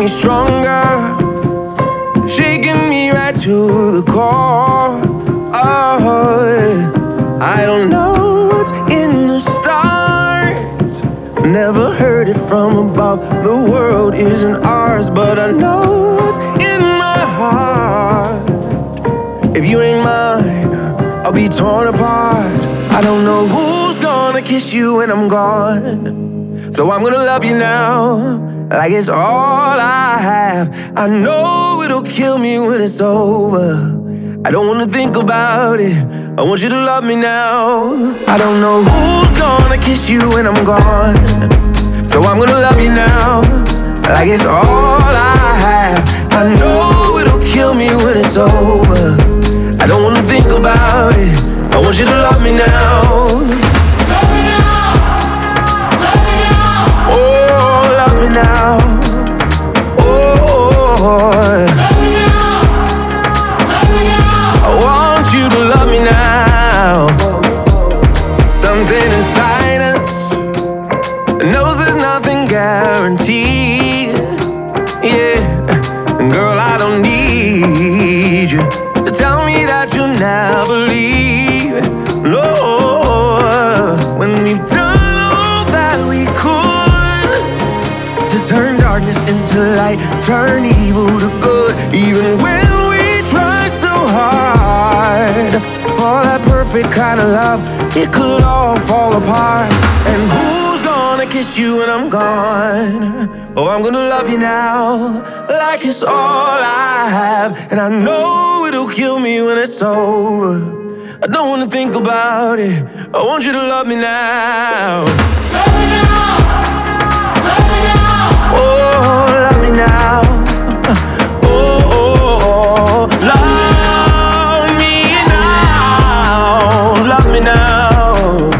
stronger, shaking me right to the core. Oh, yeah. I don't know what's in the stars, never heard it from above. The world isn't ours, but I know what's in my heart. If you ain't mine, I'll be torn apart. I don't know who's gonna kiss you when I'm gone, so I'm gonna love you now, like it's all I have. I know it'll kill me when it's over. I don't wanna think about it, I want you to love me now. I don't know who's gonna kiss you when I'm gone, so I'm gonna love you now, like it's all I have. I know it'll kill me when it's over. I don't wanna think about it, I want you to love me now. Love me now, love me now. Oh, love me now. Oh, love me now, love me now. I want you to love me now. Something inside us knows there's nothing guaranteed. Yeah, girl, I don't need you to tell me that you'll never leave. No, when we've done all that we could to turn darkness into light, turn evil to good. Even when we try so hard for that perfect kind of love, it could all fall apart. And who's gonna kiss you when I'm gone? Oh, I'm gonna love you now, like it's all I have. And I know it'll kill me when it's over. I don't wanna think about it, I want you to love me now. Love me now, love me now. Oh, love me now. Oh, oh, oh, love me now. Love me now.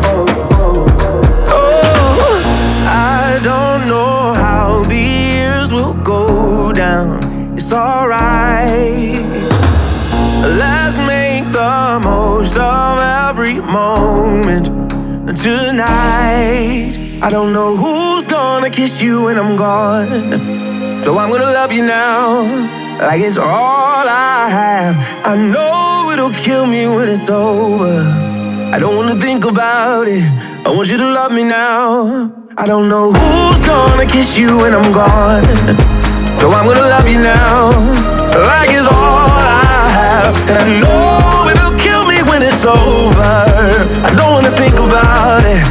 Oh, I don't know how the years will go down. It's alright. Let's make the most of every moment tonight. I don't know who's gonna kiss you when I'm gone, so I'm gonna love you now, like it's all I have. I know it'll kill me when it's over. I don't wanna think about it, I want you to love me now. I don't know who's gonna kiss you when I'm gone, so I'm gonna love you now, like it's all I have. And I know it'll kill me when it's over. I don't wanna think about it,